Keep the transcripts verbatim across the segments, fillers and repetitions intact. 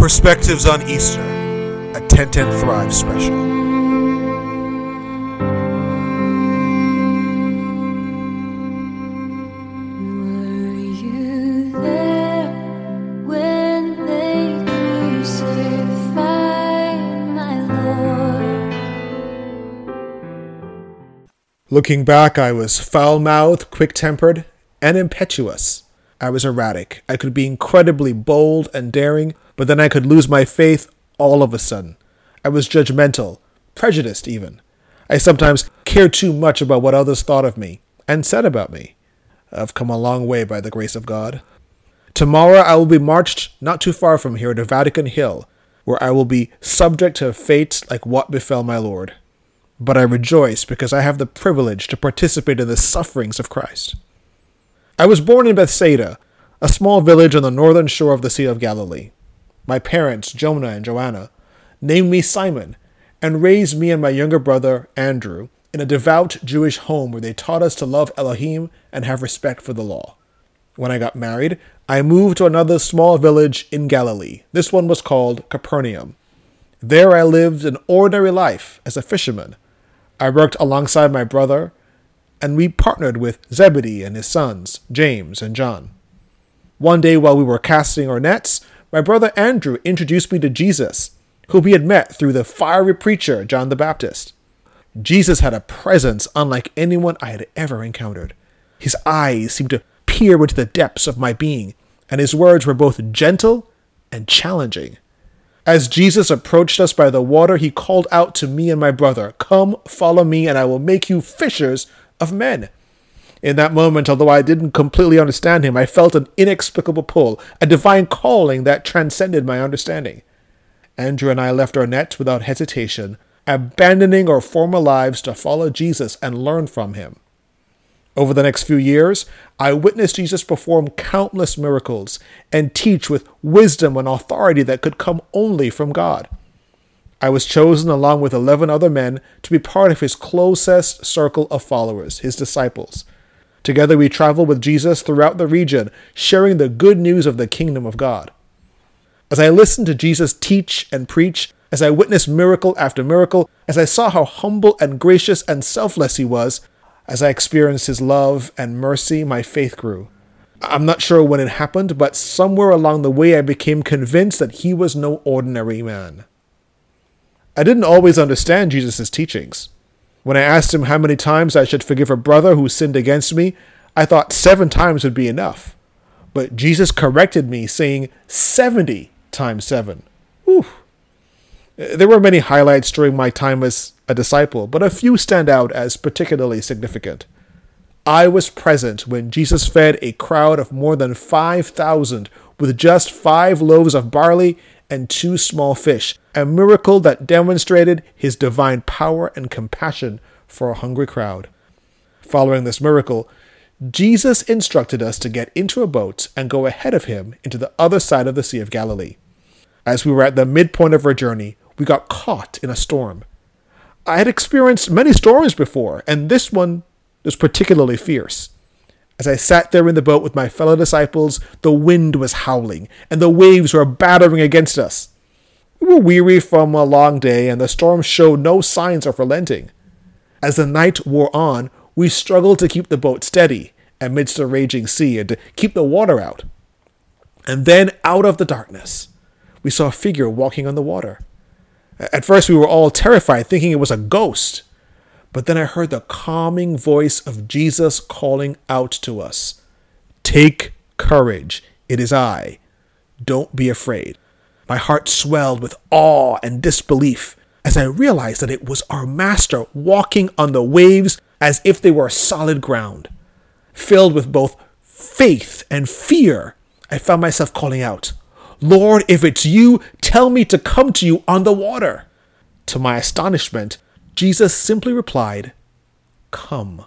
Perspectives on Easter, a ten ten Thrive special. Were you there when they crucified my Lord? Looking back, I was foul-mouthed, quick-tempered, and impetuous. I was erratic. I could be incredibly bold and daring, but then I could lose my faith all of a sudden. I was judgmental, prejudiced even. I sometimes cared too much about what others thought of me and said about me. I've come a long way by the grace of God. Tomorrow I will be marched not too far from here to Vatican Hill, where I will be subject to a fate like what befell my Lord. But I rejoice because I have the privilege to participate in the sufferings of Christ. I was born in Bethsaida, a small village on the northern shore of the Sea of Galilee. My parents, Jonah and Joanna, named me Simon and raised me and my younger brother, Andrew, in a devout Jewish home where they taught us to love Elohim and have respect for the law. When I got married, I moved to another small village in Galilee. This one was called Capernaum. There I lived an ordinary life as a fisherman. I worked alongside my brother, and we partnered with Zebedee and his sons, James and John. One day while we were casting our nets, my brother Andrew introduced me to Jesus, whom he had met through the fiery preacher John the Baptist. Jesus had a presence unlike anyone I had ever encountered. His eyes seemed to peer into the depths of my being, and his words were both gentle and challenging. As Jesus approached us by the water, he called out to me and my brother, "Come, follow me, and I will make you fishers of men." In that moment, although I didn't completely understand him, I felt an inexplicable pull, a divine calling that transcended my understanding. Andrew and I left our nets without hesitation, abandoning our former lives to follow Jesus and learn from him. Over the next few years, I witnessed Jesus perform countless miracles and teach with wisdom and authority that could come only from God. I was chosen along with eleven other men to be part of his closest circle of followers, his disciples. Together we traveled with Jesus throughout the region, sharing the good news of the kingdom of God. As I listened to Jesus teach and preach, as I witnessed miracle after miracle, as I saw how humble and gracious and selfless he was, as I experienced his love and mercy, my faith grew. I'm not sure when it happened, but somewhere along the way I became convinced that he was no ordinary man. I didn't always understand Jesus' teachings. When I asked him how many times I should forgive a brother who sinned against me, I thought seven times would be enough. But Jesus corrected me, saying seventy times seven. Whew. There were many highlights during my time as a disciple, but a few stand out as particularly significant. I was present when Jesus fed a crowd of more than five thousand with just five loaves of barley and two small fish, a miracle that demonstrated his divine power and compassion for a hungry crowd. Following this miracle, Jesus instructed us to get into a boat and go ahead of him into the other side of the Sea of Galilee. As we were at the midpoint of our journey, we got caught in a storm. I had experienced many storms before, and this one was particularly fierce. As I sat there in the boat with my fellow disciples, the wind was howling, and the waves were battering against us. We were weary from a long day, and the storm showed no signs of relenting. As the night wore on, we struggled to keep the boat steady amidst the raging sea and to keep the water out. And then, out of the darkness, we saw a figure walking on the water. At first, we were all terrified, thinking it was a ghost. But then I heard the calming voice of Jesus calling out to us, "Take courage, it is I. Don't be afraid." My heart swelled with awe and disbelief as I realized that it was our Master walking on the waves as if they were solid ground. Filled with both faith and fear, I found myself calling out, "Lord, if it's you, tell me to come to you on the water." To my astonishment, Jesus simply replied, "Come."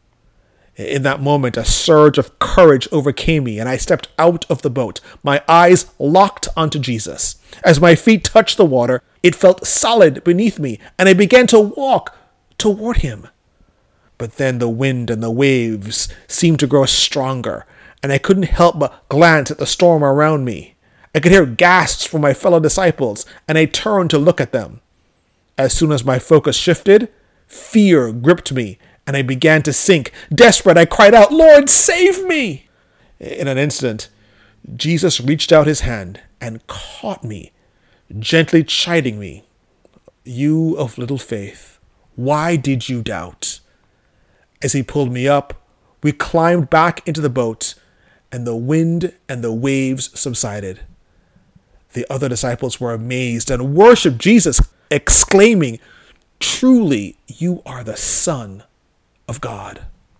In that moment, a surge of courage overcame me, and I stepped out of the boat, my eyes locked onto Jesus. As my feet touched the water, it felt solid beneath me, and I began to walk toward him. But then the wind and the waves seemed to grow stronger, and I couldn't help but glance at the storm around me. I could hear gasps from my fellow disciples, and I turned to look at them. As soon as my focus shifted, fear gripped me, and I began to sink. Desperate, I cried out, "Lord, save me!" In an instant, Jesus reached out his hand and caught me, gently chiding me. "You of little faith, why did you doubt?" As he pulled me up, we climbed back into the boat, and the wind and the waves subsided. The other disciples were amazed and worshiped Jesus, exclaiming, "Truly, you are the Son of God."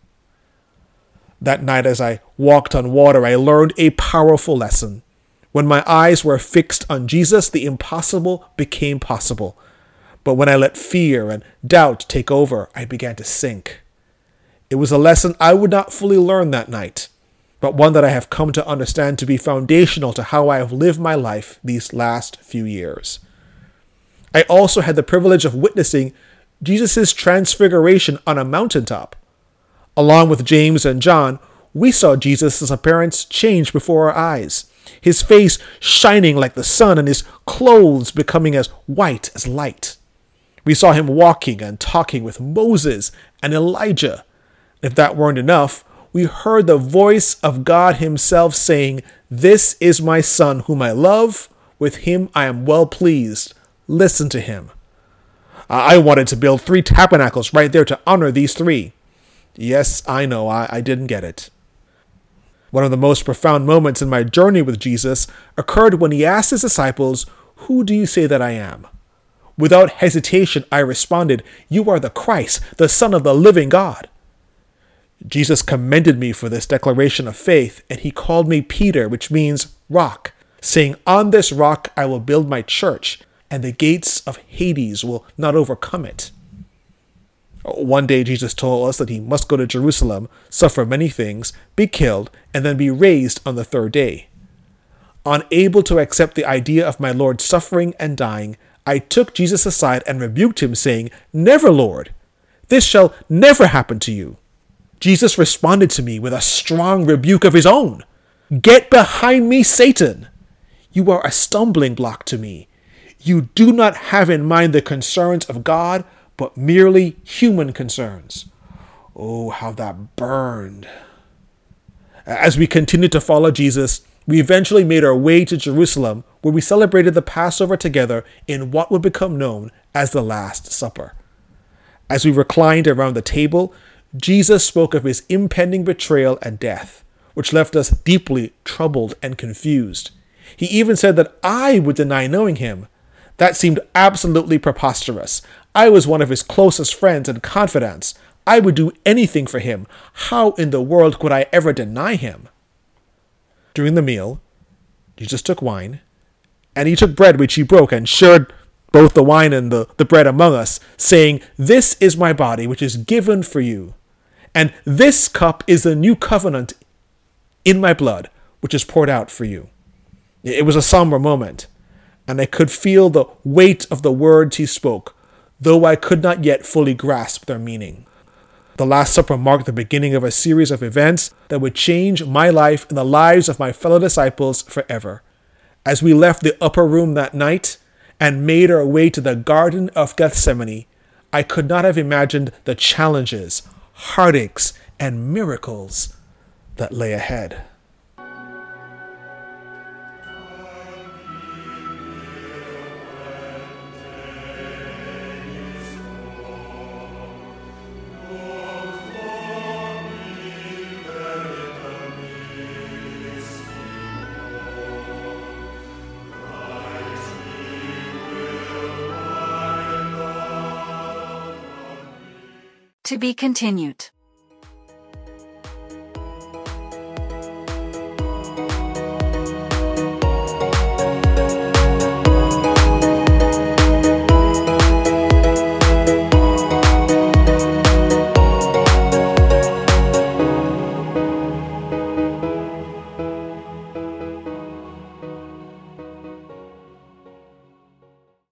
That night, as I walked on water, I learned a powerful lesson. When my eyes were fixed on Jesus, the impossible became possible. But when I let fear and doubt take over, I began to sink. It was a lesson I would not fully learn that night, but one that I have come to understand to be foundational to how I have lived my life these last few years. I also had the privilege of witnessing Jesus' transfiguration on a mountaintop. Along with James and John, we saw Jesus' appearance change before our eyes, his face shining like the sun and his clothes becoming as white as light. We saw him walking and talking with Moses and Elijah. If that weren't enough, we heard the voice of God himself saying, "This is my Son whom I love. With him I am well pleased. Listen to him." I wanted to build three tabernacles right there to honor these three. Yes, I know, I, I didn't get it. One of the most profound moments in my journey with Jesus occurred when he asked his disciples, "Who do you say that I am?" Without hesitation, I responded, "You are the Christ, the Son of the living God." Jesus commended me for this declaration of faith, and he called me Peter, which means rock, saying, "On this rock I will build my church, and the gates of Hades will not overcome it." One day Jesus told us that he must go to Jerusalem, suffer many things, be killed, and then be raised on the third day. Unable to accept the idea of my Lord suffering and dying, I took Jesus aside and rebuked him, saying, "Never, Lord! This shall never happen to you." Jesus responded to me with a strong rebuke of his own. "Get behind me, Satan! You are a stumbling block to me. You do not have in mind the concerns of God, but merely human concerns." Oh, how that burned. As we continued to follow Jesus, we eventually made our way to Jerusalem, where we celebrated the Passover together in what would become known as the Last Supper. As we reclined around the table, Jesus spoke of his impending betrayal and death, which left us deeply troubled and confused. He even said that I would deny knowing him. That seemed absolutely preposterous. I was one of his closest friends and confidants. I would do anything for him. How in the world could I ever deny him? During the meal, Jesus took wine, and he took bread which he broke and shared both the wine and the, the bread among us, saying, "This is my body which is given for you. And this cup is the new covenant in my blood, which is poured out for you." It was a somber moment, and I could feel the weight of the words he spoke, though I could not yet fully grasp their meaning. The Last Supper marked the beginning of a series of events that would change my life and the lives of my fellow disciples forever. As we left the upper room that night and made our way to the Garden of Gethsemane, I could not have imagined the challenges, heartaches, and miracles that lay ahead. To be continued.